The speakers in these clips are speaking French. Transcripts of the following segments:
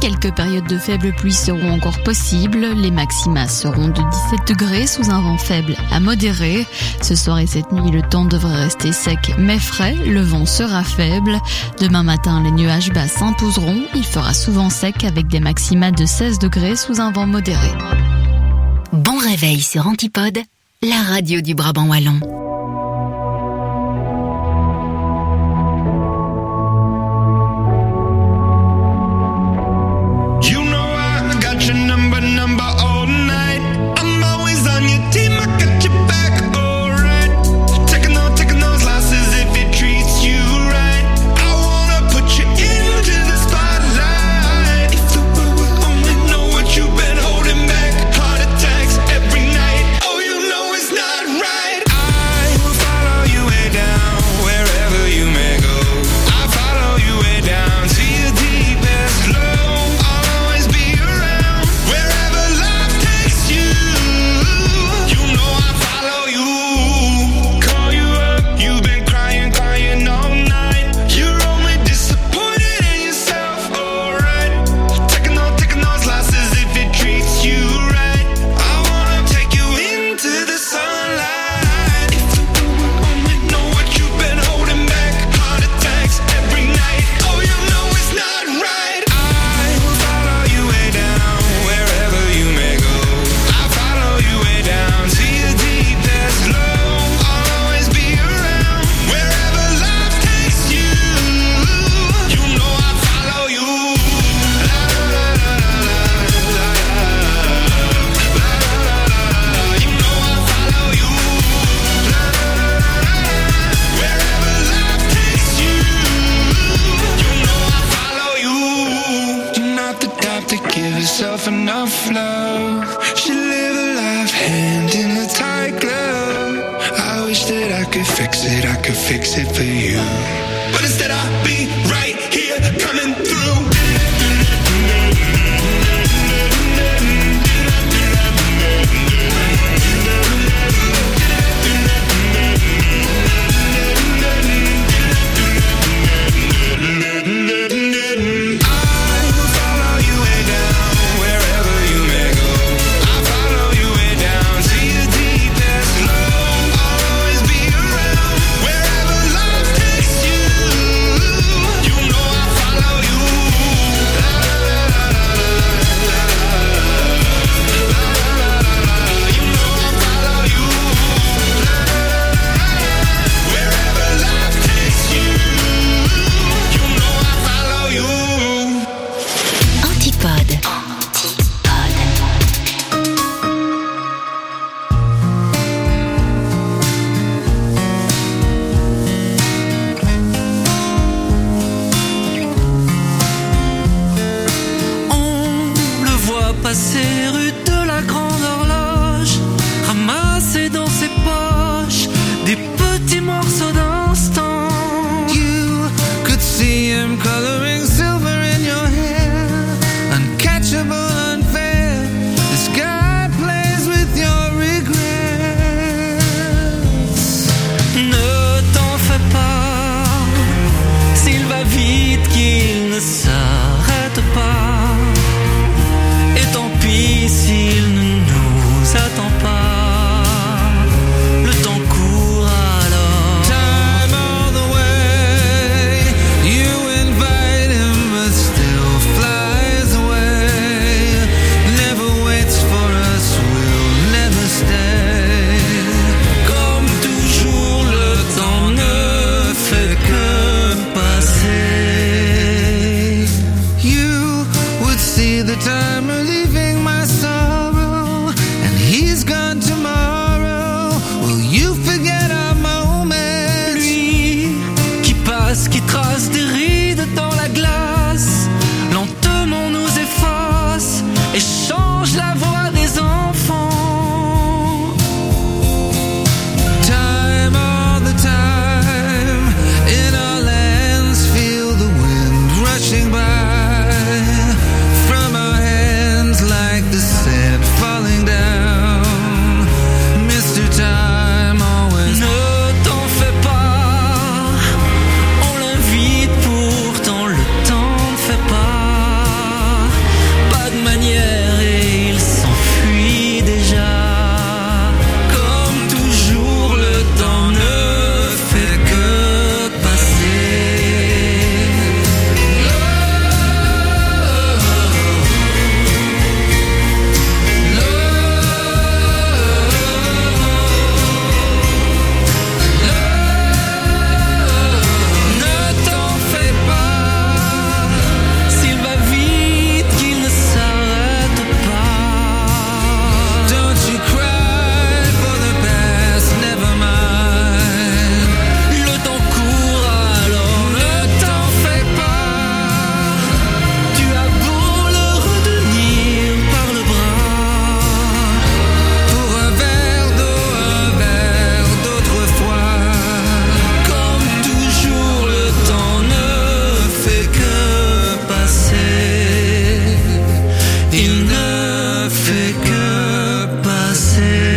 quelques périodes de faibles pluies seront encore possibles. Les maxima seront de 17 degrés sous un vent faible à modéré. Ce soir et cette nuit, le temps devrait rester sec mais frais. Le vent sera faible. Demain matin, les nuages bas s'imposeront. Il fera souvent sec avec des maxima de 16 degrés sous un vent modéré. Bon réveil sur Antipode, la radio du Brabant wallon. il ne fait que passer.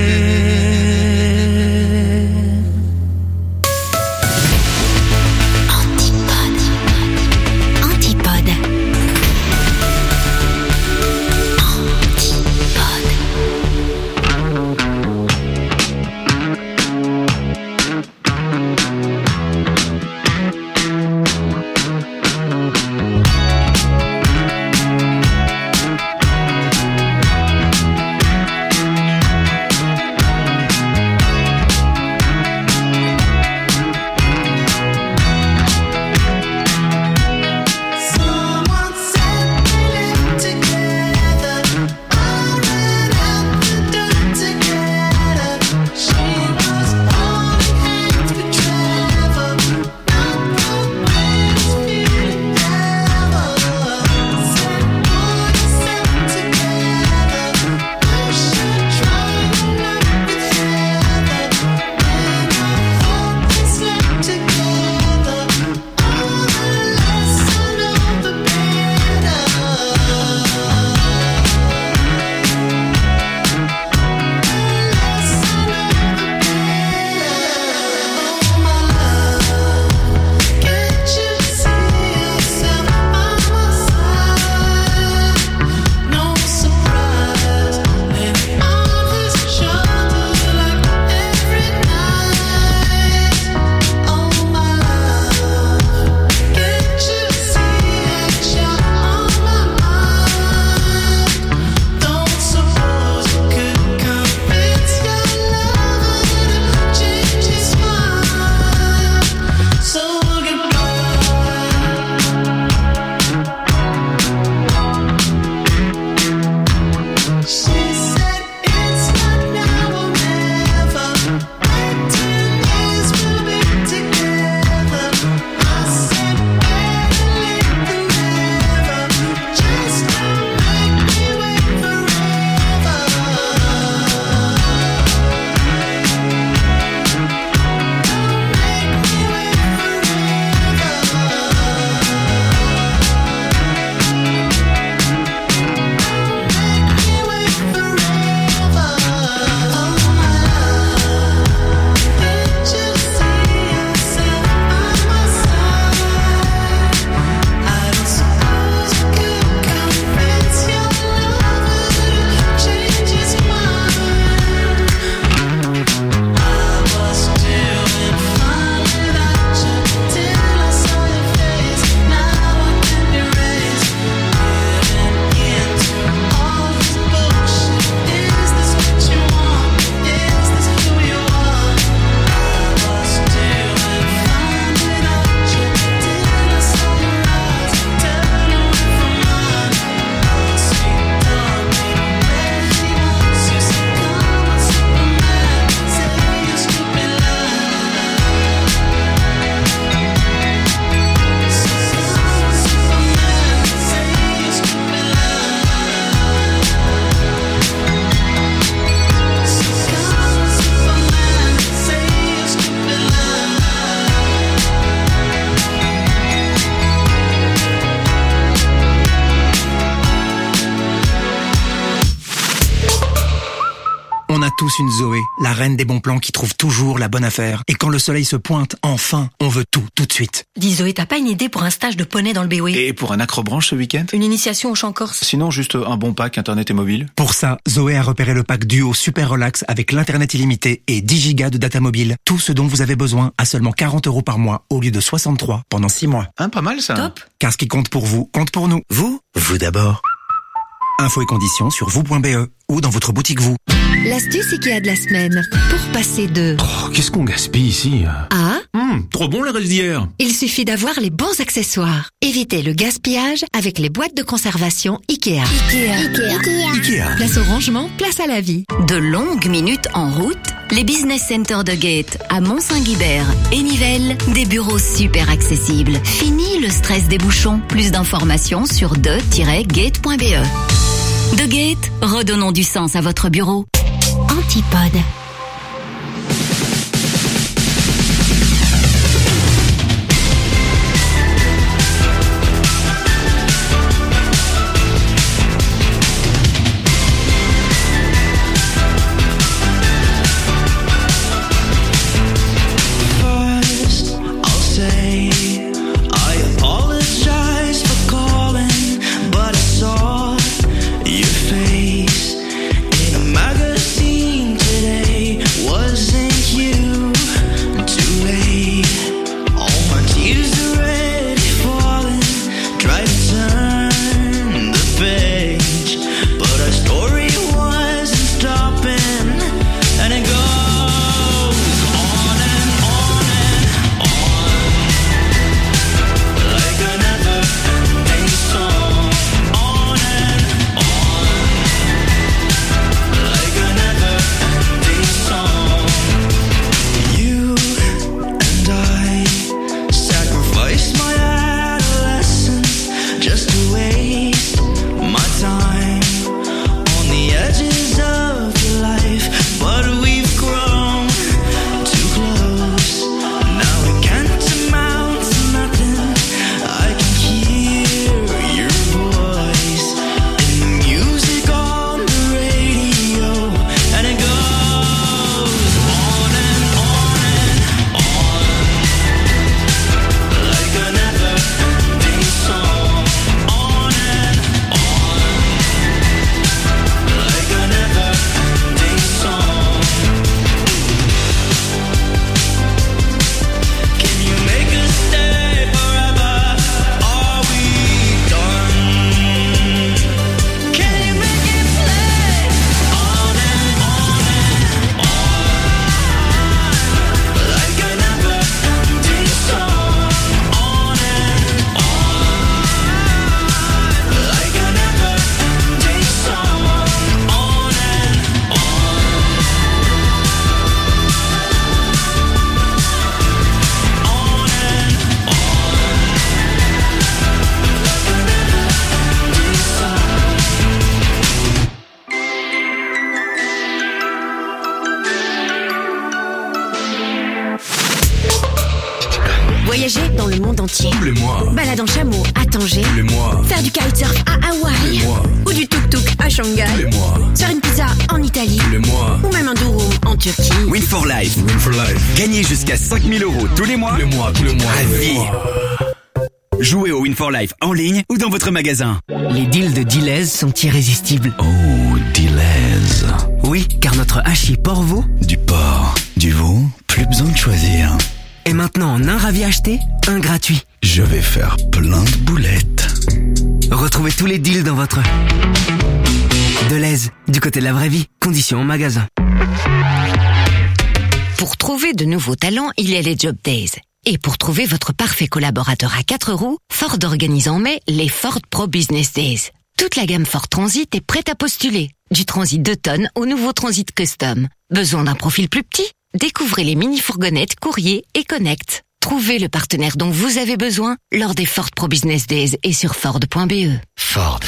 On a tous une Zoé, la reine des bons plans qui trouve toujours la bonne affaire. Et quand le soleil se pointe, enfin, on veut tout de suite. Dis Zoé, t'as pas une idée pour un stage de poney dans le BOE? Et pour un accrobranche ce week-end? Une initiation au chant corse? Sinon, juste un bon pack internet et mobile. Pour ça, Zoé a repéré le pack duo super relax avec l'internet illimité et 10 gigas de data mobile. Tout ce dont vous avez besoin à seulement 40 € par mois au lieu de 63 pendant 6 mois. Hein, pas mal ça. Top. Car ce qui compte pour vous, compte pour nous. Vous d'abord. Infos et conditions sur vous.be ou dans votre boutique vous. L'astuce IKEA de la semaine. Pour passer de... Oh, qu'est-ce qu'on gaspille ici? À... Trop bon les restes d'hier. Il suffit d'avoir les bons accessoires. Évitez le gaspillage avec les boîtes de conservation IKEA. IKEA. Place au rangement, place à la vie. De longues minutes en route, les business centers de Gate à Mont-Saint-Guibert et Nivelles, des bureaux super accessibles. Fini le stress des bouchons. Plus d'informations sur de-gate.be. De Gate, redonnons du sens à votre bureau. Antipode. Voyager dans le monde entier. Tous les mois. Balade en chameau à Tanger. Tous les mois. Faire du kitesurf à Hawaï. Tous les mois. Ou du tuk-tuk à Shanghai. Tous les mois. Faire une pizza en Italie. Tous les mois. Ou même un durum en Turquie. Win for Life. Win for Life. Gagnez jusqu'à 5 000 € tous les mois. Tous les mois, tous les mois. À vie. Jouez au Win for Life en ligne ou dans votre magasin. Les deals de Deleuze sont irrésistibles. Oh, Deleuze. Oui, car notre hachis Porvaux, Du porc, du veau, plus besoin de choisir. est maintenant en un ravi acheté, un gratuit. Je vais faire plein de boulettes. Retrouvez tous les deals dans votre Deleuze, du côté de la vraie vie. Conditions en magasin. Pour trouver de nouveaux talents, il y a les Job Days. Et pour trouver votre parfait collaborateur à 4 roues, Ford organise en mai les Ford Pro Business Days. Toute la gamme Ford Transit est prête à postuler. Du Transit 2 tonnes au nouveau Transit Custom. Besoin d'un profil plus petit? Découvrez les mini-fourgonnettes, courrier et Connect. Trouvez le partenaire dont vous avez besoin lors des Ford Pro Business Days et sur Ford.be. Ford.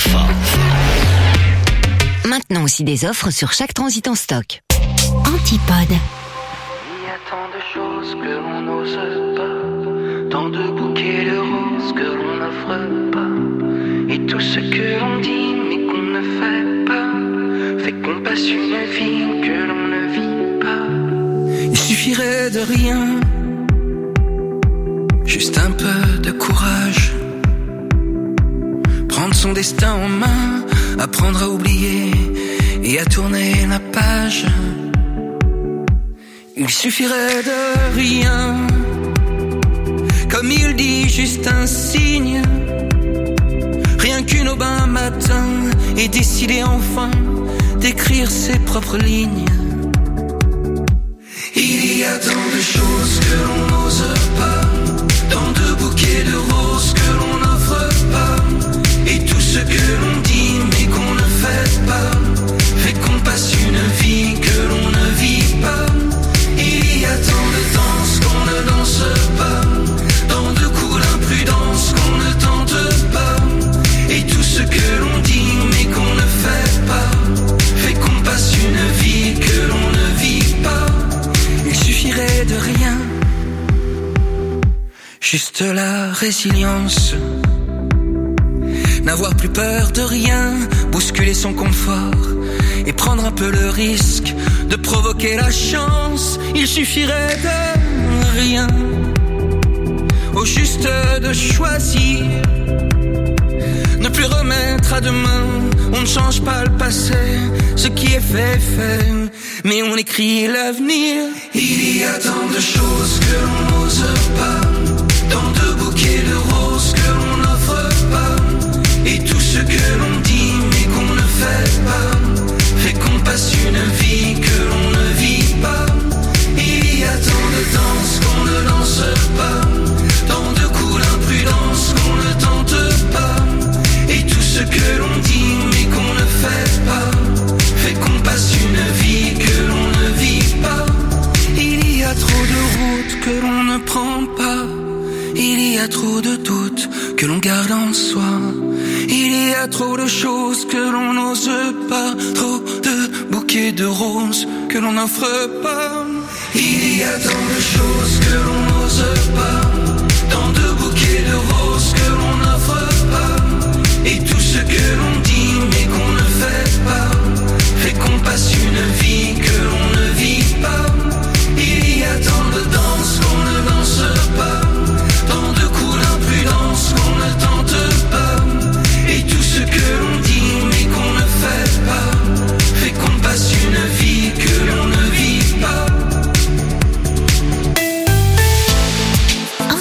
Maintenant aussi des offres sur chaque transit en stock. Antipode. Il y a tant de choses que l'on n'ose pas, tant de bouquets de roses que l'on n'offre pas, et tout ce que l'on dit mais qu'on ne fait pas, fait qu'on passe une vie que l'on ne vit pas. Il suffirait de rien, juste un peu de courage, prendre son destin en main, apprendre à oublier et à tourner la page. Il suffirait de rien, comme il dit, juste un signe, rien qu'une aube un matin, et décider enfin d'écrire ses propres lignes. Il y a tant de choses que l'on n'ose pas, tant de bouquets de roses que l'on n'offre pas, et tout ce que l'on dit mais qu'on ne fait pas, fait qu'on passe une vie que l'on ne vit pas. Il y a tant de danses qu'on ne danse pas, tant de coups d'imprudence qu'on ne tente pas, et tout ce que l'on dit mais qu'on ne fait pas, fait qu'on passe une vie que l'on ne vit pas. Il suffirait de rien, juste la résilience, n'avoir plus peur de rien, bousculer son confort et prendre un peu le risque de provoquer la chance. Il suffirait de rien, au juste de choisir, ne plus remettre à demain. On ne change pas le passé, ce qui est fait, mais on écrit l'avenir. Il y a tant de choses que l'on n'ose pas, tant de bouquets de roses que l'on n'offre pas, et tout ce que l'on dit mais qu'on ne fait pas, fait qu'on passe une vie que l'on ne vit pas. Il y a tant de danses qu'on ne danse pas, tant de coups d'imprudence qu'on ne tente pas, et tout ce que l'on dit mais qu'on ne fait pas, fait qu'on passe une vie que l'on ne vit pas. Il y a trop de routes que l'on ne prend pas, il y a trop de doutes que l'on garde en soi, il y a trop de choses que l'on n'ose pas, trop de bouquets de roses que l'on n'offre pas. Il y a tant de choses que l'on n'ose pas, tant de bouquets de roses que l'on n'offre pas, et tout ce que l'on dit mais qu'on ne fait pas, fait qu'on passe une vie que l'on ne vit pas. Il y a tant de danses qu'on ne danse pas, tant de coups d'imprudence qu'on ne tente pas, et tout ce que l'on dit mais qu'on ne fait pas, fait qu'on passe une vie que l'on ne vit pas.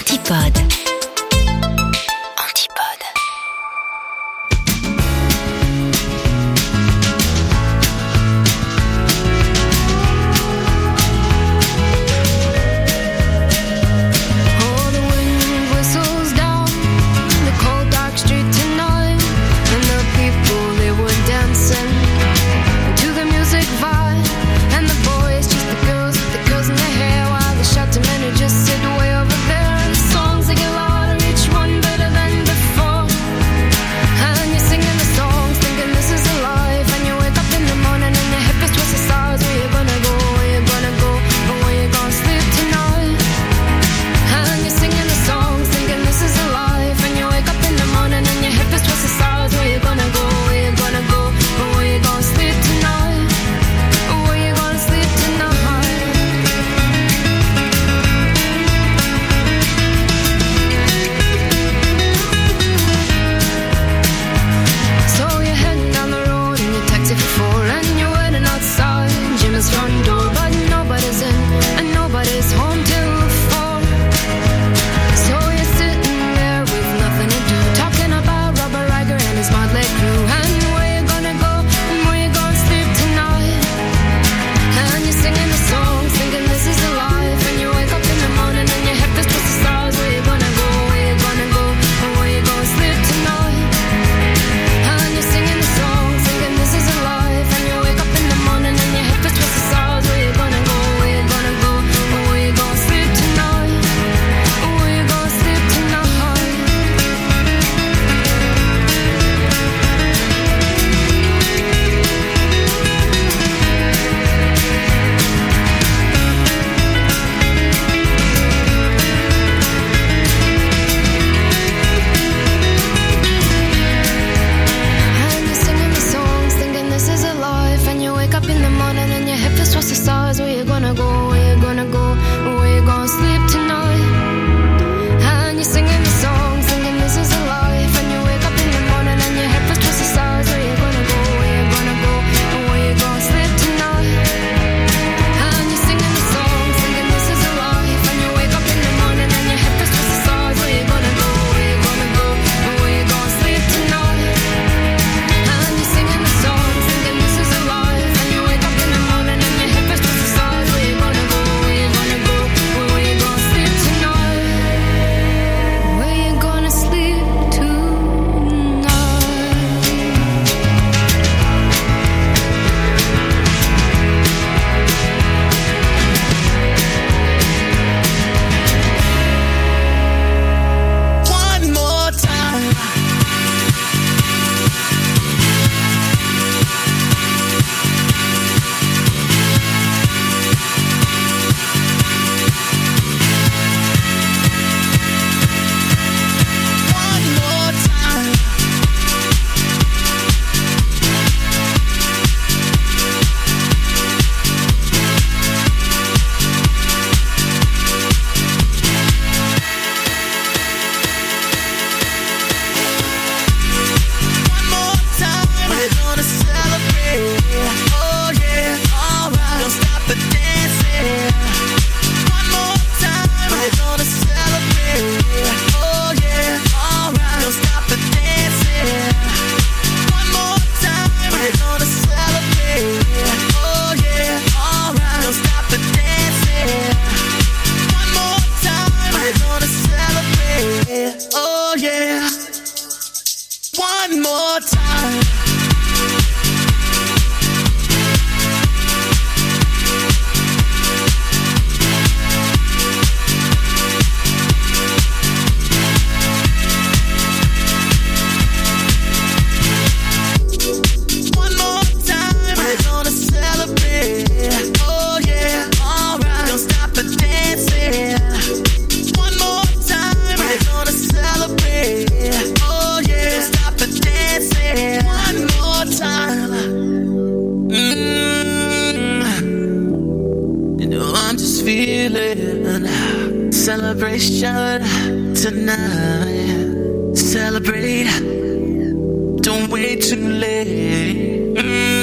celebration tonight. Celebrate, don't wait too late.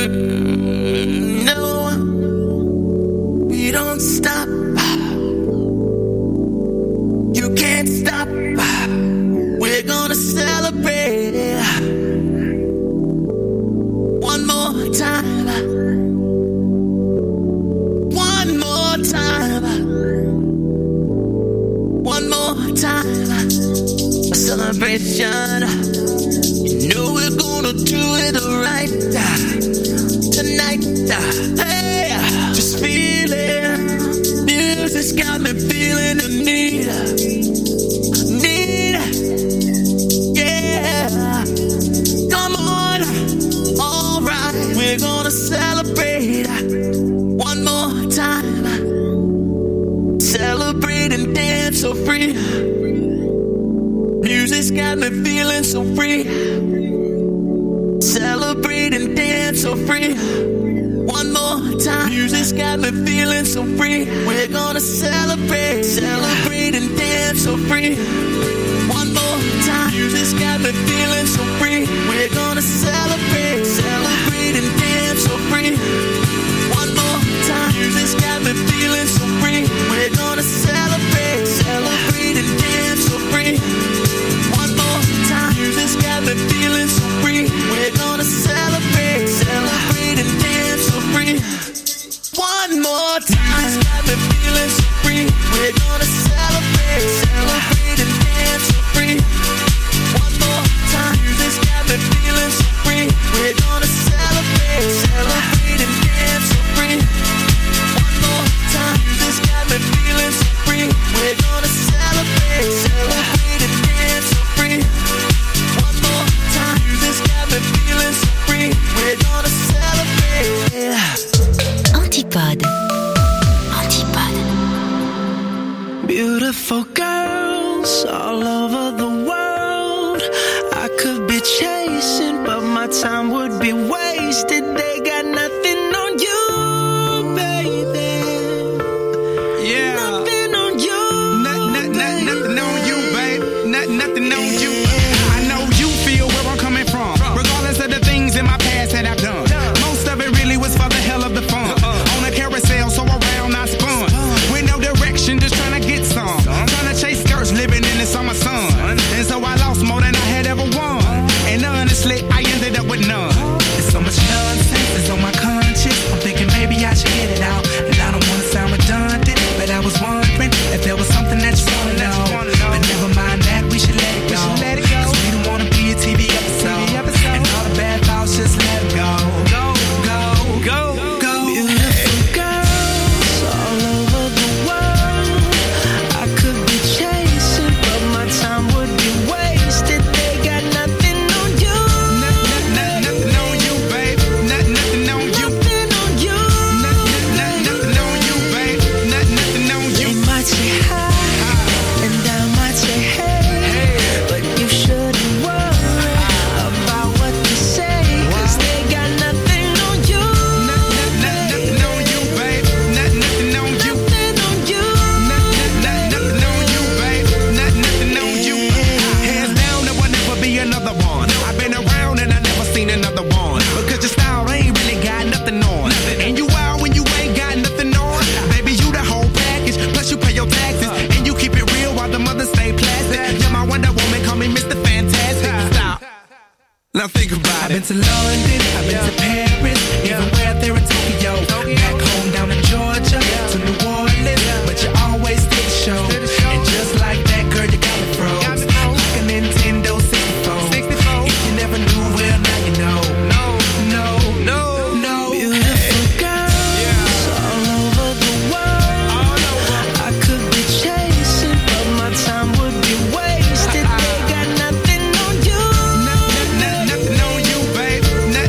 No, we don't stop. You can't stop. We're gonna celebrate one more time. One more time. One more time. A celebration. You know we're gonna do it right tonight. Hey, just feel it. Music's got me feeling the need. Yeah. Come on. All right. We're gonna celebrate one more time. Celebrate and dance so free. Music's got me feeling so free. Celebrate and dance so free. One more time. Music's got me feeling so free. We're gonna celebrate. Celebrate and dance so free. One more time. Music's got me feeling so free. We're gonna celebrate. Celebrate and dance so free. One more time. Music's got me feeling so free. We're gonna celebrate. Celebrate and dance so free. One more time. Music's got me feeling so free. We're gonna celebrate. Celebrate and dance so free. One more time. Music's got me feeling so free. We're gonna celebrate. Celebrate and dance so free. One more time. Music's got me feeling so free. We're gonna celebrate. Celebrate and dance so free. One more time. Music's got me feeling so free. We're gonna celebrate. Celebrate and dance so free. One more time. Music's got me feeling so free. We're gonna celebrate. Antipode. Antipode. Beautiful girls all over the world. I could be chasing, but my time would be wasted. They got nothing on you, baby. Yeah. Nothing on you. Nothing on you, babe. Nothing on you. I know you feel where I'm coming from. Regardless of the things in my past that I've done. Most of it really was for the hell of the fun. On a carousel, so around I spun. With no direction, just trying to get some. Trying to chase skirts, living in the summer sun. And so I lost more than I had ever won. And honestly, I ended up with none. There's so much nonsense, it's on my conscience. I'm thinking maybe I should get it out. And I don't want to sound redundant, but I was wondering if there was something that you want to know. But never mind that, we should let it go. Cause we don't want to be a TV episode. And all the bad thoughts, just let it go. Go, go, go, go. Beautiful girls all over the world. I could be chasing, but my time would be wasted. They got nothing on you. Nothing on you, babe. Nothing on you. Nothing on you. Nothing on you, babe. Nothing on you. They might say hi, and I might say hey, but you shouldn't worry about what they say, cause they got nothing on you. Nothing on you, babe. Nothing on you. Nothing on you. Nothing on you, babe. Nothing on you. Hands down, there will never be another one. I've been around and I never seen another one. Because your style ain't really got nothing on. And you out when you ain't got nothing on. Baby, you the whole package. Plus you pay your taxes. And you keep it real while the mothers stay plastic. You're my Wonder Woman, call me Mr. Fantastic. Stop. Now think about it. I've been to London, I've been to Paris, even where there in Tokyo. Back home down in Georgia, to New Orleans, but you always did the show. And just like that, girl, you got me froze. Like a Nintendo 64. If you never knew, well, now you know. No. Beautiful girls all over the world. I could be chasing, but my time would be wasted. They got nothing on you. Nothing on you, babe.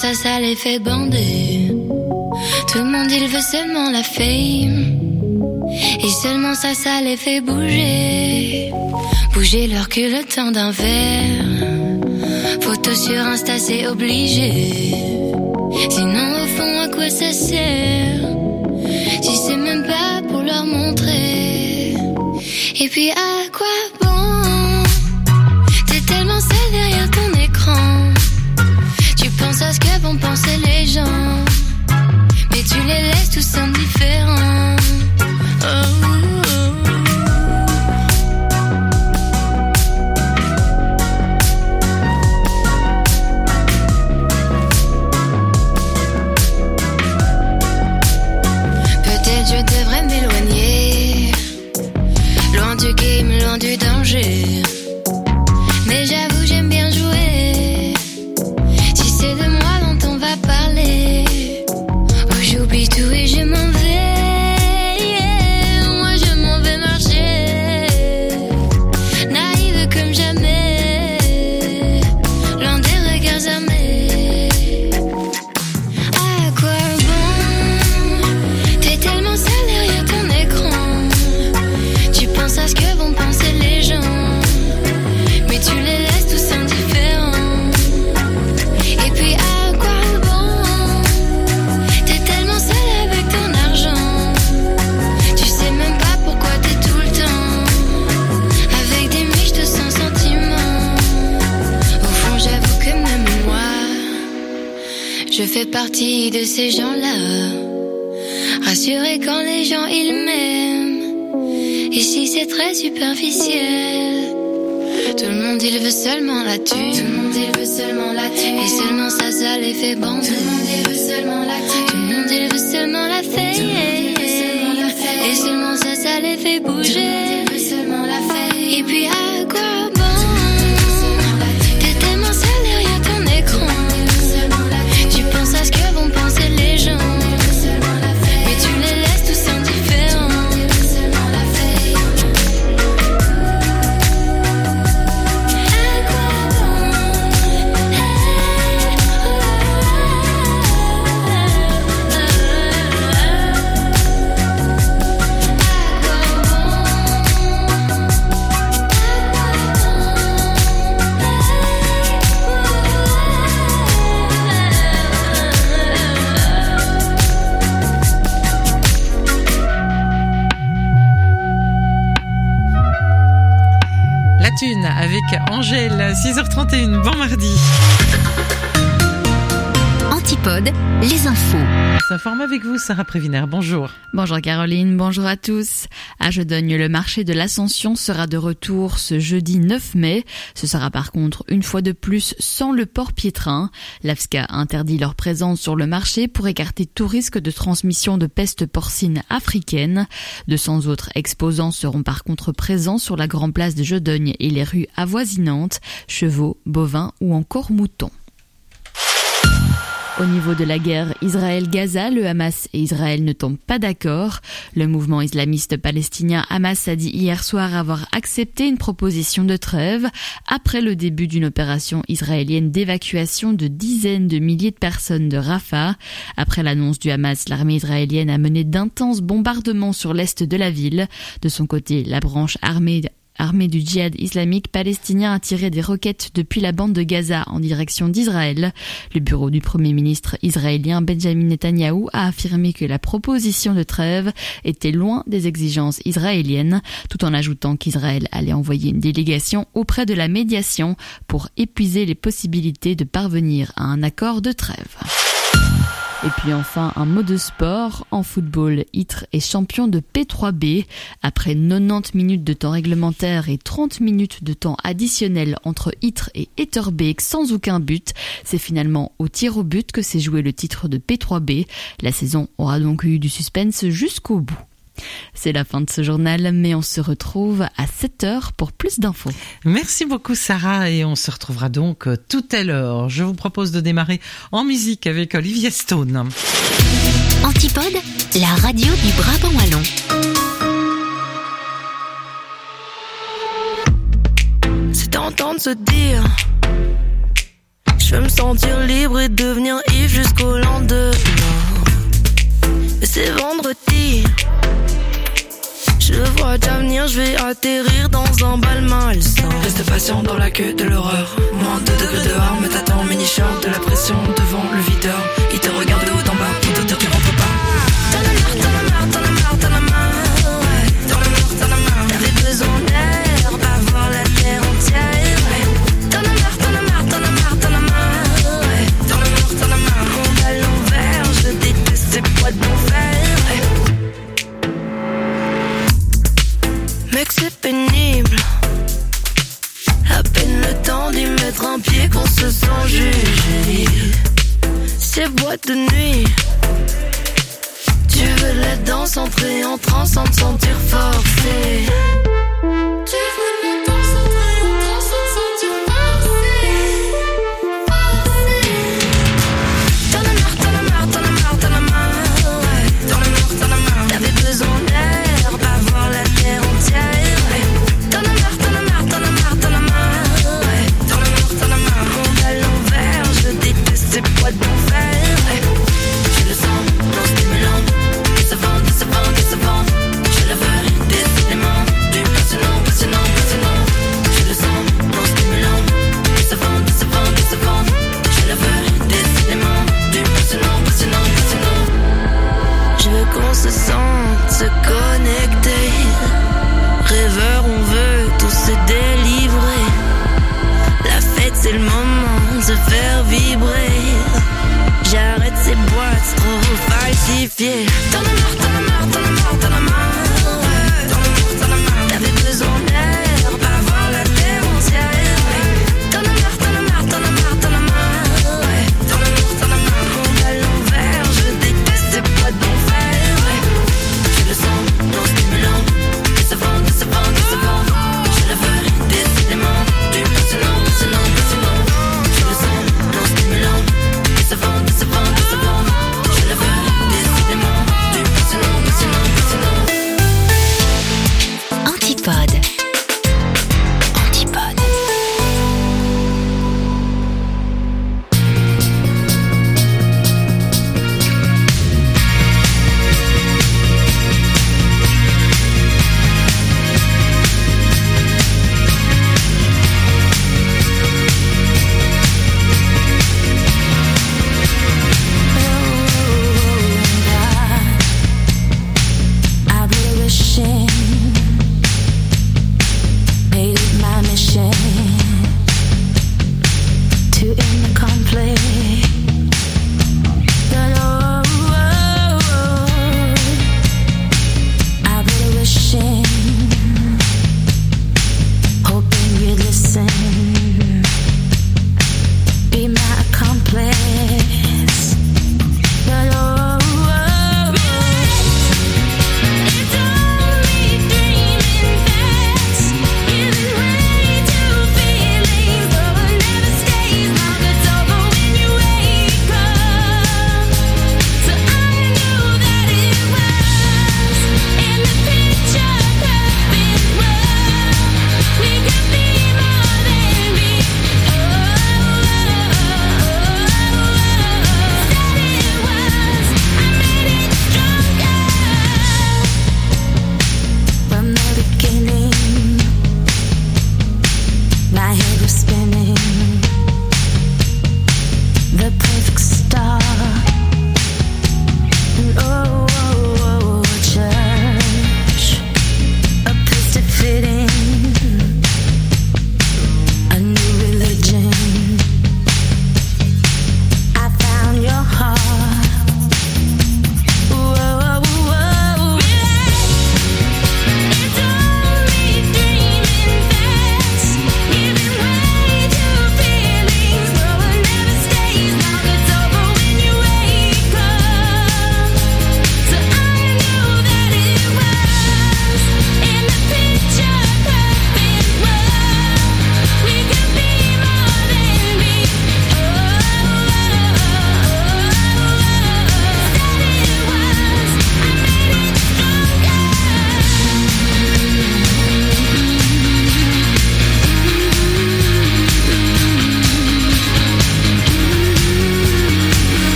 ça les fait bander. Tout le monde il veut seulement la fame. Et seulement ça les fait bouger. Bouger leur cul le temps d'un verre. Photo sur Insta c'est obligé. Sinon au fond à quoi ça sert si c'est même pas pour leur montrer. Et puis à quoi bon? T'es tellement seul derrière ton écran. Tu penses à ce que vont penser les gens, mais tu les laisses tous indifférents. Oh. Peut-être je devrais m'éloigner, loin du game, loin du danger. Mais j'avoue j'aime bien jouer. Si c'est de moi dont on va parler, oh j'oublie tout et je m'en vais, yeah. Moi je m'en vais marcher, naïve comme jamais, loin des regards armés. À quoi bon? T'es tellement seul derrière ton écran. Tu penses à ce que vont penser les gens, mais tu les laisses tous indifférents. Et puis à quoi bon? T'es tellement seul avec ton argent. Tu sais même pas pourquoi t'es tout le temps avec des miches de sans sentiments. Au fond j'avoue que même moi, je fais partie de ces gens-là, rassurés quand les gens ils m'aiment. Ici c'est très superficiel. Tout le monde il veut seulement la thune. Tout le monde il veut seulement la thune. Et seulement ça les fait bander. Tout le monde il veut seulement la thune. Tout le monde il veut seulement la fame. Tout le monde il veut seulement la fame. Et seulement ça les fait bouger. Tout le monde il veut seulement la fame. Et puis à quoi bon? T'es tellement seul derrière ton écran. Tu penses à ce que vont penser les gens, mais tu les laisses tous indifférents. Avec Angèle, 6h31, bon mardi. Antipode, les infos. On s'informe avec vous, Sarah Prévinaire, bonjour. Bonjour Caroline, bonjour à tous. À Jedogne, le marché de l'Ascension sera de retour ce jeudi 9 mai. Ce sera par contre une fois de plus sans le port piétrin. L'AFSCA interdit leur présence sur le marché pour écarter tout risque de transmission de peste porcine africaine. 200 autres exposants seront par contre présents sur la grande place de Jedogne et les rues avoisinantes, chevaux, bovins ou encore moutons. Au niveau de la guerre Israël-Gaza, le Hamas et Israël ne tombent pas d'accord. Le mouvement islamiste palestinien Hamas a dit hier soir avoir accepté une proposition de trêve après le début d'une opération israélienne d'évacuation de dizaines de milliers de personnes de Rafah. Après l'annonce du Hamas, l'armée israélienne a mené d'intenses bombardements sur l'est de la ville. De son côté, la branche armée du djihad islamique palestinien a tiré des roquettes depuis la bande de Gaza en direction d'Israël. Le bureau du Premier ministre israélien Benjamin Netanyahou a affirmé que la proposition de trêve était loin des exigences israéliennes, tout en ajoutant qu'Israël allait envoyer une délégation auprès de la médiation pour épuiser les possibilités de parvenir à un accord de trêve. Et puis enfin, un mot de sport. En football, Ytre est champion de P3B. Après 90 minutes de temps réglementaire et 30 minutes de temps additionnel entre Ytre et Etterbeek sans aucun but, c'est finalement au tir au but que s'est joué le titre de P3B. La saison aura donc eu du suspense jusqu'au bout. C'est la fin de ce journal, mais on se retrouve à 7h pour plus d'infos. Merci beaucoup Sarah, et on se retrouvera donc tout à l'heure. Je vous propose de démarrer en musique avec Olivia Stone. Antipode, la radio du Brabant wallon. C'est tentant de se dire, je Je veux me sentir libre et devenir ivre jusqu'au lendemain. Mais c'est vendredi. Je le vois déjà venir, je vais atterrir dans un bal malsain. Reste patient dans la queue de l'horreur. Moins 2 degrés dehors, mais t'attends mini short. De la pression devant le videur. Il te regarde de haut en bas pour te dire qu'il rentre pas. T'en as marre, t'en as marre, t'en as marre, t'en as marre. Ouais, t'en as marre, t'en as marre. T'avais besoin d'air, pas voir la terre entière. Ouais. T'en as marre, t'en as marre, t'en as marre, t'en as marre. Ouais, t'en as marre, t'en as marre. On va à l'envers, je déteste ces poids d'enfer. Ouais. Mec, c'est pénible. À peine le temps d'y mettre un pied qu'on se sent jugé. C'est boîte de nuit. Tu veux la danse, entrer en transe sans te sentir forcé. Tu veux la danse, entrer en transe sans te sentir forcé. T'en as marre, t'en as marre, t'en as marre, t'en as marre. Ouais, t'en as marre, t'en as marre. T'avais besoin d'air, pas voir la terre entière. Ouais. T'en as marre, t'en as marre, t'en as marre, t'en as marre. Ouais, t'en as marre, t'en as marre. On va à l'envers, je déteste ces poids d'enfer. Ouais. Je le sens, non stimulant. Décevant, décevant, décevant. Je le veux décidément. Du passionnant, passionnant, passionnant. Je le sens, non stimulant. Décevant, décevant, décevant. Je le veux décidément. Du passionnant, passionnant, passionnant. Je veux qu'on se sente, se connecter. Rêveur, on veut tous se délivrer. La fête, c'est le moment de se faire vibrer. J'arrête ces boîtes trop falsifiées. T'en as marre, t'en as marre, t'en as marre, t'en as marre. Ouais, t'en as marre, t'en as marre. T'avais besoin d'air, pas voir la terre entière. Ouais. T'en as marre, t'en as marre, t'en as marre, t'en as marre. Ouais, t'en as marre, t'en as marre. On va à l'envers, je déteste ces poids d'enfer. Ouais. Je le sens, non stimulant. Décevant, décevant, décevant. Je le veux décidément. Du passionnant, passionnant, passionnant. Je le sens, non stimulant. Décevant, décevant, décevant. Je le veux décidément. Du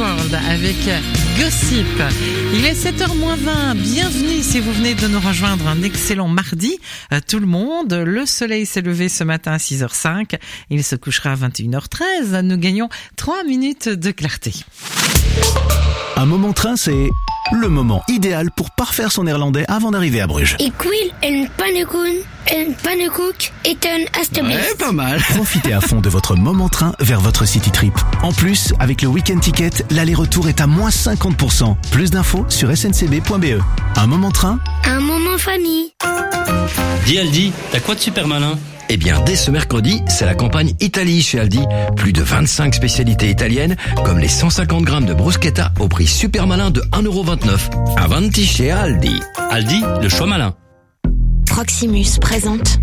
World avec Gossip. Il est 7h-20. Bienvenue si vous venez de nous rejoindre. Un excellent mardi tout le monde. Le soleil s'est levé ce matin à 6h05. Il se couchera à 21h13. Nous gagnons 3 minutes de clarté. Un moment train, c'est le moment idéal pour parfaire son néerlandais avant d'arriver à Bruges. Ik wil een pannenkoek eten alstublieft. Ouais, pas mal. Profitez à fond de votre moment train vers votre city trip. En plus, avec le week-end ticket, l'aller-retour est à moins 50%. Plus d'infos sur sncb.be. Un moment train, un moment famille. Dis Aldi, t'as quoi de super malin ? Eh bien, dès ce mercredi, c'est la campagne Italie chez Aldi. Plus de 25 spécialités italiennes, comme les 150 grammes de bruschetta au prix super malin de 1,29€. Avanti chez Aldi. Aldi, le choix malin. Proximus présente.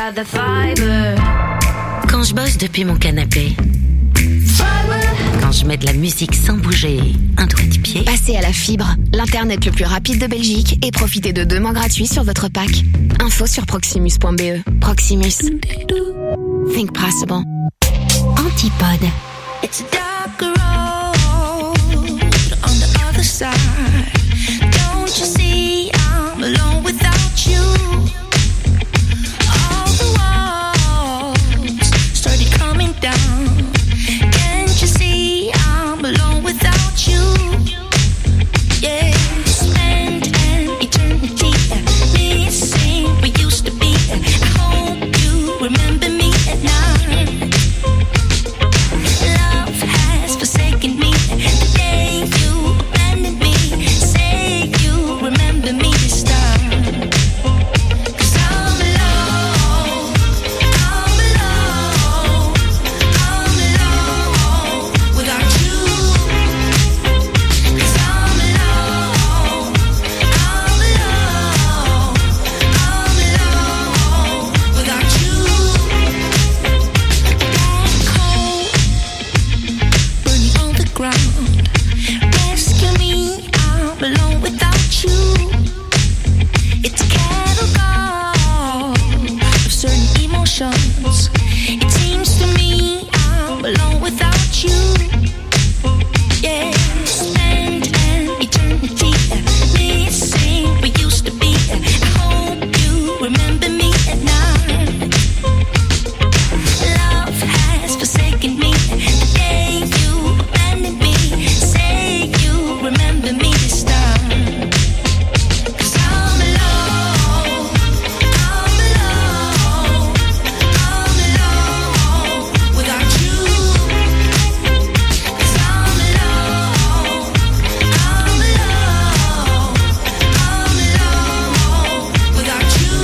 Quand je bosse depuis mon canapé. Quand je mets de la musique sans bouger un doigt du pied. Passez à la fibre, l'internet le plus rapide de Belgique et profitez de 2 mois gratuits sur votre pack. Info sur proximus.be. Proximus. Think possible. Antipode. It's a dark road on the other side. Don't you see I'm alone without you? All the walls started coming down. Can't you see I'm alone without you? Yeah, spend an eternity missing we used to be. I hope you remember me at night. Love has forsaken me. The day you abandoned me. Say you remember me this time. 'Cause I'm alone. I'm alone. I'm alone without you. 'Cause I'm alone. I'm alone. I'm alone without you. Cold, burning on the ground. Rescue me, I'm alone without you. It's a catalog of certain emotions. It seems to me I'm alone without you. Yeah, spend an eternity missing we used to be. I hope you remember me at night. Love has forsaken me. The day you abandoned me. Say you remember me this time. 'Cause I'm alone. I'm alone. I'm alone without you. 'Cause I'm alone. I'm alone. I'm alone without you.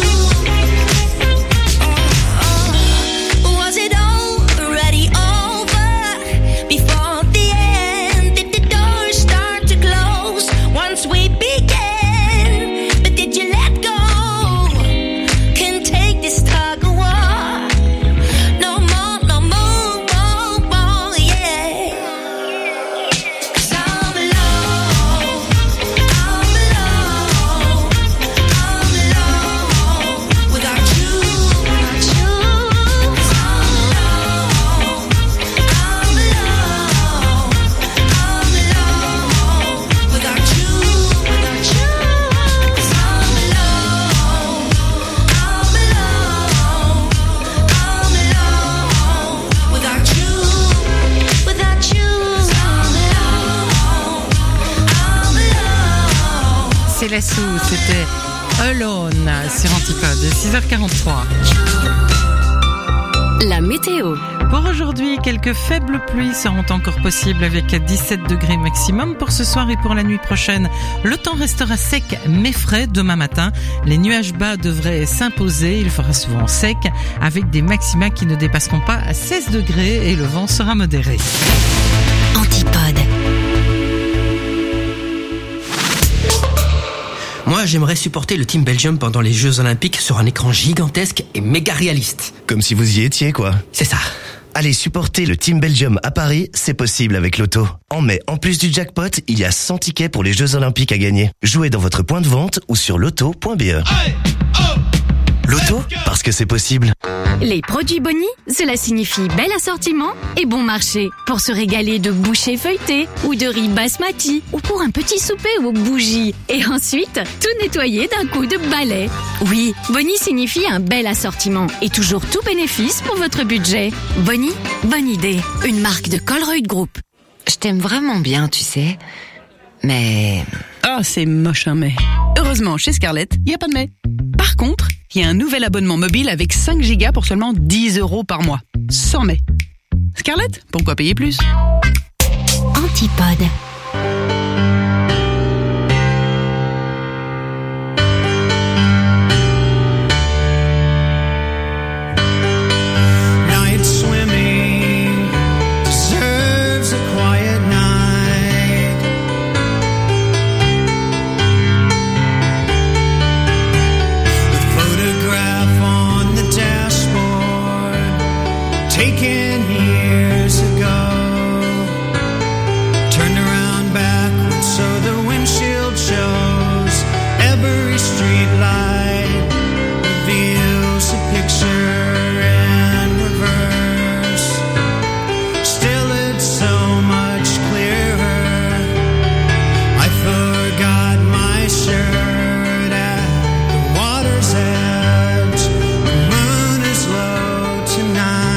Was it already over before the end? Did the doors start to close once we began? But did you let go? Can't take this tug of war. No more, no more, more, more, yeah. 'Cause I'm alone. I'm alone. I'm alone without you. 'Cause I'm alone. I'm alone. I'm alone without you. 'Cause I'm alone. I'm alone. I'm alone without you. Without you. 'Cause I'm alone. I'm alone. C'est la sou, c'était Alone sur Antipode, 6h43. La météo. Pour aujourd'hui, quelques faibles pluies seront encore possibles avec 17 degrés maximum pour ce soir et pour la nuit prochaine. Le temps restera sec mais frais demain matin. Les nuages bas devraient s'imposer. Il fera souvent sec avec des maxima qui ne dépasseront pas 16 degrés et le vent sera modéré. Antipode. Moi, j'aimerais supporter le Team Belgium pendant les Jeux Olympiques sur un écran gigantesque et méga réaliste. Comme si vous y étiez, quoi. C'est ça. Allez supporter le Team Belgium à Paris, c'est possible avec Loto. En mai, en plus du jackpot, il y a 100 tickets pour les Jeux Olympiques à gagner. Jouez dans votre point de vente ou sur loto.be. Hey, oh. Loto, parce que c'est possible. Les produits Bonnie, cela signifie bel assortiment et bon marché. Pour se régaler de bouchées feuilletées ou de riz basmati ou pour un petit souper aux bougies. Et ensuite, tout nettoyer d'un coup de balai. Oui, Bonnie signifie un bel assortiment et toujours tout bénéfice pour votre budget. Bonnie, bonne idée. Une marque de Colruyt Group. Je t'aime vraiment bien, tu sais. Mais... Ah, c'est moche un mais. Heureusement, chez Scarlett, il n'y a pas de mais. Par contre, il y a un nouvel abonnement mobile avec 5 gigas pour seulement 10 € par mois. Sans mais. Scarlett, pourquoi payer plus? Antipode. Taken years ago, turned around backwards so the windshield shows. Every street light reveals a picture in reverse. Still it's so much clearer. I forgot my shirt at the water's edge. The moon is low tonight.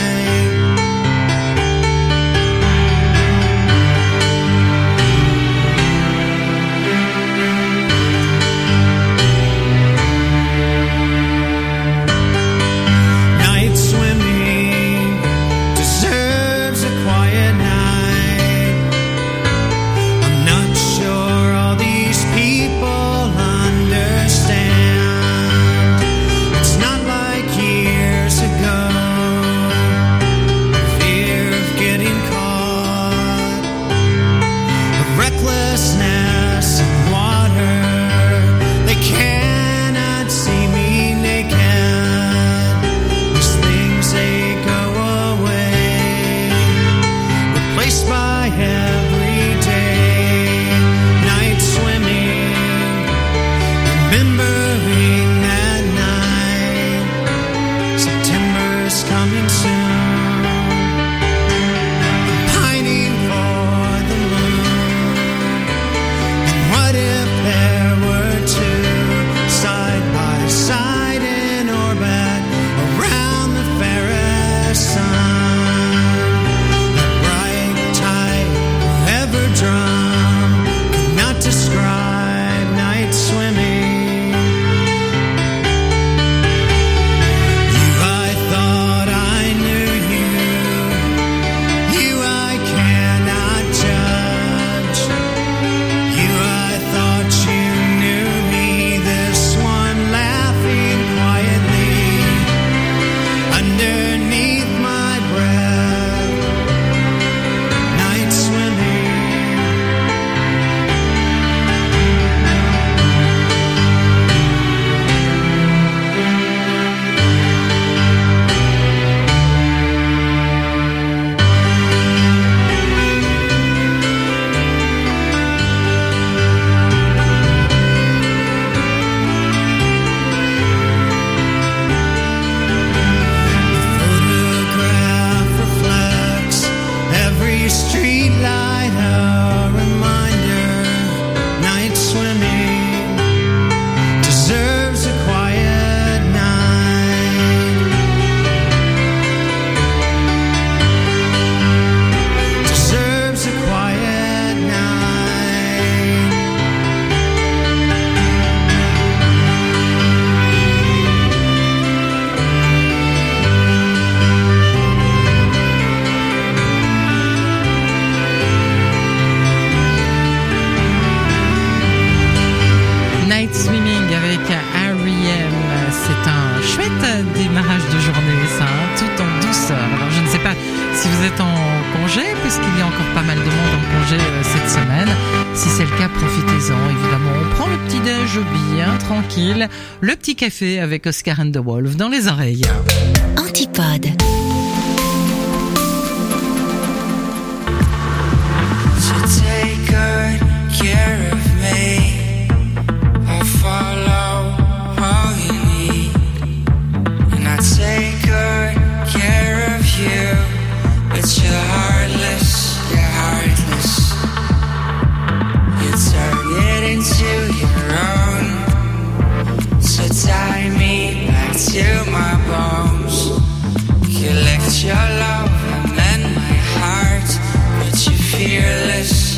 Recklessness and water, they cannot see me naked. These things, they go away, replaced by everyday night swimming, remembering that night. September's coming soon. Side in orbit around the fairest sun. That bright tide ever drum could not describe night swimming. You, I thought I knew you. You, I cannot judge. You, I thought you knew me. This one laughing quietly underneath my breath. Night swimming. Every street light a reminder. Night swimming deserves a quiet night. Deserves a quiet night. Night Swimming avec R.E.M. C'est un chouette démarrage de journée, ça, hein, tout en douceur. Alors je ne sais pas si vous êtes en congé, puisqu'il y a encore pas mal de monde en congé cette semaine. Si c'est le cas, profitez-en, évidemment. On prend le petit déj bien tranquille, le petit café avec Oscar and the Wolf dans les oreilles. Antipode. So take good care of me. I'll follow all you need. your love and then my heart. But you're fearless,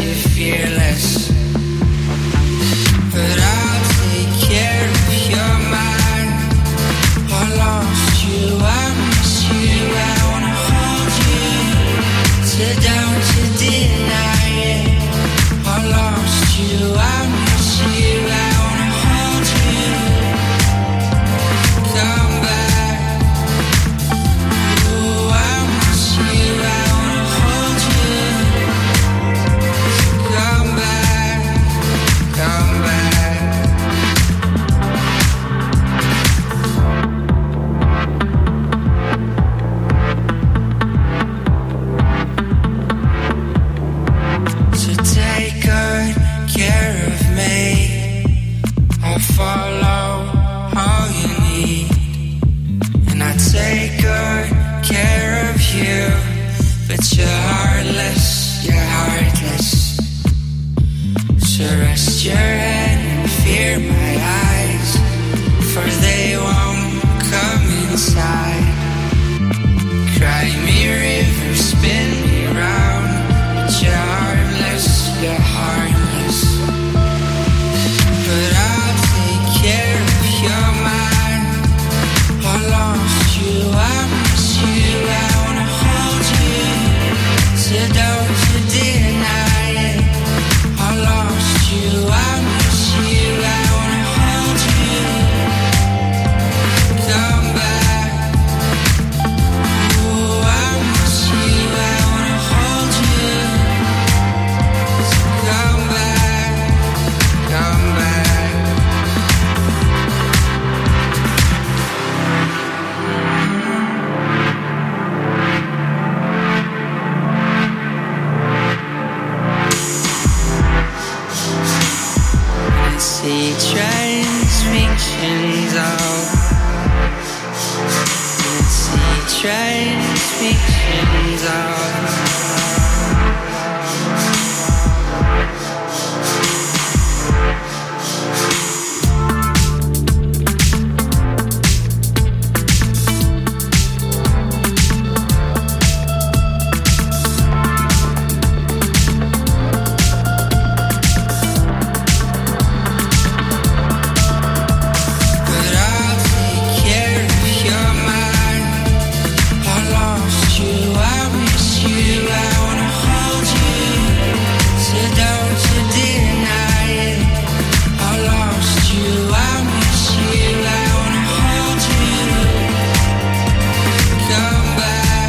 but I'll take care of your mind. I lost you, I miss you, I wanna hold you, so don't you deny it. I lost you, I miss you, I wanna hold you, come back. Ooh, I miss you, I wanna hold you, come back, come back. So take good care of me. I'll follow all you need, and I take good care of you. But you're heartless, so rest your head and fear my eyes, for they won't come inside. Cry me river, spin me round, but you're heartless, but I'll take care of your mind. I lost you, I miss you, I wanna hold you, so don't you deny it. I lost you, I miss you, I wanna hold you, come back. Ooh, I miss you, I wanna hold you, come back, come back. I see transmissions out. I see transmissions out. But I'll take care of your mind. I lost you, I miss you, I wanna hold you, so don't you deny it. I lost you, I miss you, I wanna hold you, come back.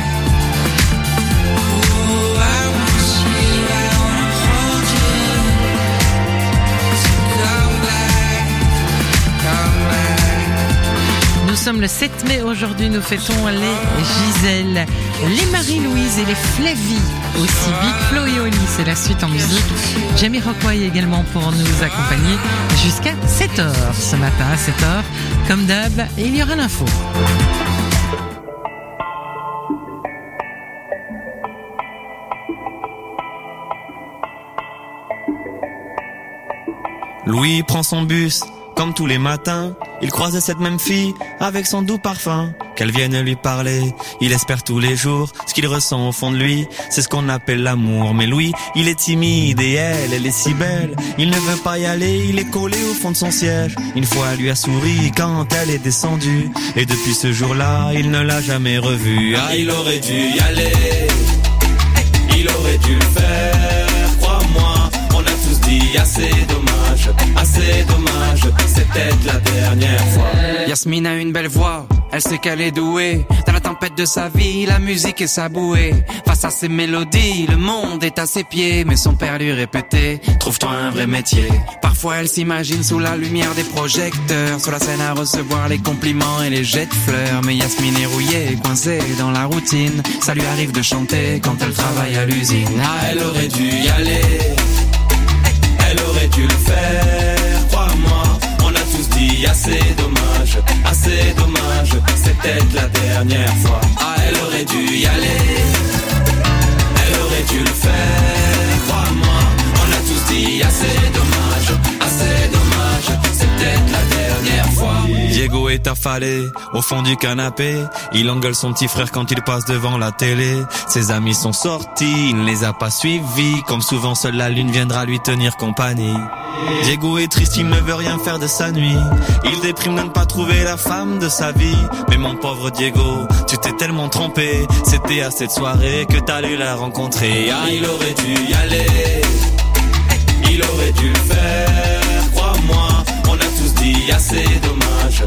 Ooh, I miss you, I wanna hold you, so come back, come back. Nous sommes le 7 mai aujourd'hui, nous fêtons les Gisèle, les Marie-Louise et les Flavie. Aussi Big Flo et Oli, c'est la suite en musique. Jamie Rockway également pour nous accompagner jusqu'à 7h ce matin. À 7h, comme d'hab, il y aura l'info. Louis prend son bus, comme tous les matins. Il croise cette même fille, avec son doux parfum. Qu'elle vienne lui parler, il espère tous les jours. Ce qu'il ressent au fond de lui, c'est ce qu'on appelle l'amour. Mais Louis, il est timide et elle est si belle. Il ne veut pas y aller, il est collé au fond de son siège. Une fois, elle lui a souri quand elle est descendue. Et depuis ce jour-là, il ne l'a jamais revue. Ah, il aurait dû y aller, il aurait dû le faire, crois-moi. On a tous dit assez dommage, c'est peut-être la dernière fois. Yasmine a une belle voix, elle sait qu'elle est douée. Dans la tempête de sa vie, la musique est sa bouée. Face à ses mélodies, le monde est à ses pieds. Mais son père lui répétait, trouve-toi un vrai métier. Parfois elle s'imagine sous la lumière des projecteurs, sur la scène à recevoir les compliments et les jets de fleurs. Mais Yasmine est rouillée, coincée dans la routine. Ça lui arrive de chanter quand elle travaille à l'usine. Ah, elle aurait dû y aller, elle aurait dû le faire, crois-moi. On a tous dit assez dommage, c'est peut-être la dernière fois. Ah, elle aurait dû y aller, elle aurait dû le faire, crois-moi. On a tous dit assez dommage, c'est peut-être la dernière fois. Diego est affalé au fond du canapé. Il engueule son petit frère quand il passe devant la télé. Ses amis sont sortis, il ne les a pas suivis. Comme souvent, seule la lune viendra lui tenir compagnie. Diego est triste, il ne veut rien faire de sa nuit. Il déprime de ne pas trouver la femme de sa vie. Mais mon pauvre Diego, tu t'es tellement trompé. C'était à cette soirée que t'allais la rencontrer. Ah, il aurait dû y aller, il aurait dû le faire, crois-moi. On a tous dit assez dommage,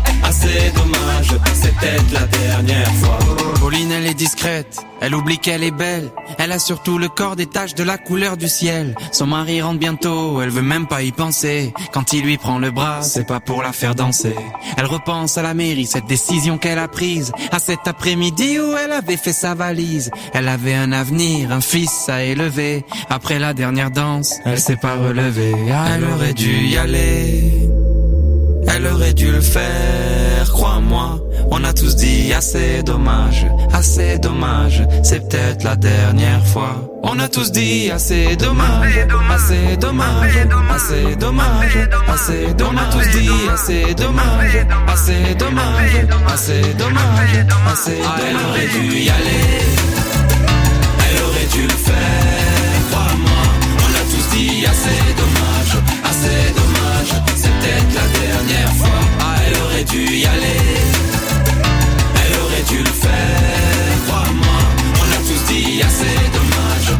c'est peut-être la dernière fois. Pauline, elle est discrète, elle oublie qu'elle est belle. Elle a surtout le corps des taches de la couleur du ciel. Son mari rentre bientôt, elle veut même pas y penser. Quand il lui prend le bras, c'est pas pour la faire danser. Elle repense à la mairie, cette décision qu'elle a prise. À cet après-midi où elle avait fait sa valise. Elle avait un avenir, un fils à élever. Après la dernière danse, elle s'est pas relevée. Ah, elle aurait dû y aller, elle aurait dû le faire, crois-moi. On a tous dit assez dommage, c'est peut-être la dernière fois. On a tous dit assez dommage, assez dommage, assez dommage, assez dommage. On a tous dit assez dommage, assez dommage, assez dommage, assez dommage. Elle aurait dû y aller, elle aurait dû le faire, crois-moi. On a tous dit assez dommage, c'est peut-être la dernière fois. Ah, elle aurait dû y aller, elle aurait dû le faire, crois-moi. On a tous dit assez dommage,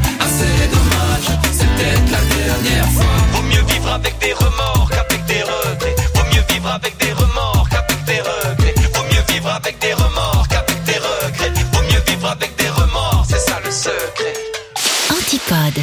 c'est peut-être la dernière fois. Vaut mieux vivre avec des remords qu'avec des regrets. Vaut mieux vivre avec des remords qu'avec des regrets. Vaut mieux vivre avec des remords qu'avec des regrets. Vaut mieux vivre avec des remords, c'est ça le secret. Antipode.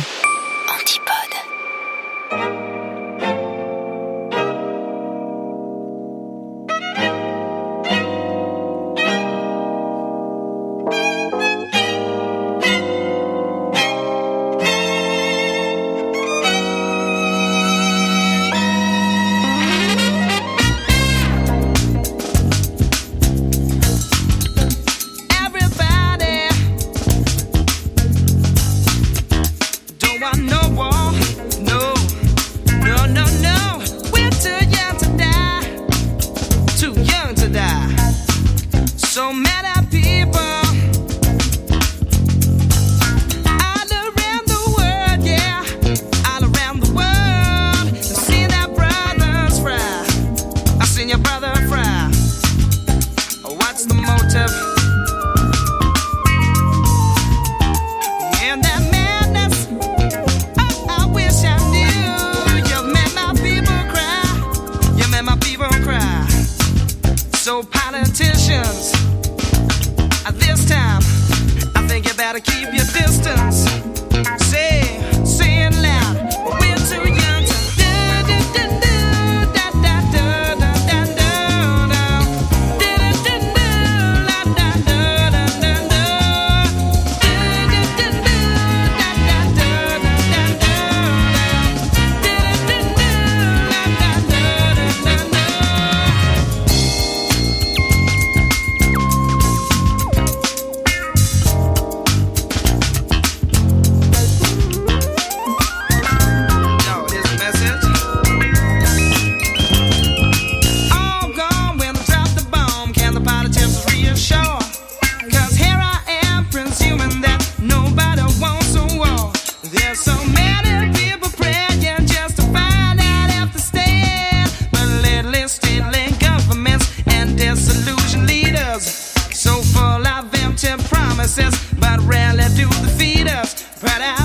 But rarely do the feed us. But